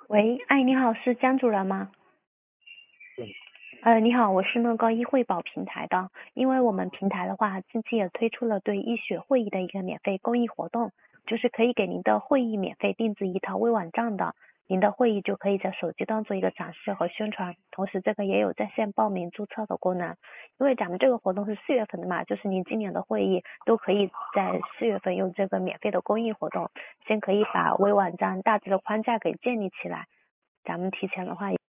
喂，哎，你好，是江主任吗？ 对。 你好，我是那个医惠保平台的，因为我们平台的话，近期也推出了对医学会议的一个免费公益活动，就是可以给您的会议免费定制一套微网站的，您的会议就可以在手机端做一个展示和宣传，同时这个也有在线报名注册的功能。因为咱们这个活动是4月份的嘛，就是您今年的会议都可以在4月份用这个免费的公益活动，先可以把微网站大致的框架给建立起来。咱们提前的话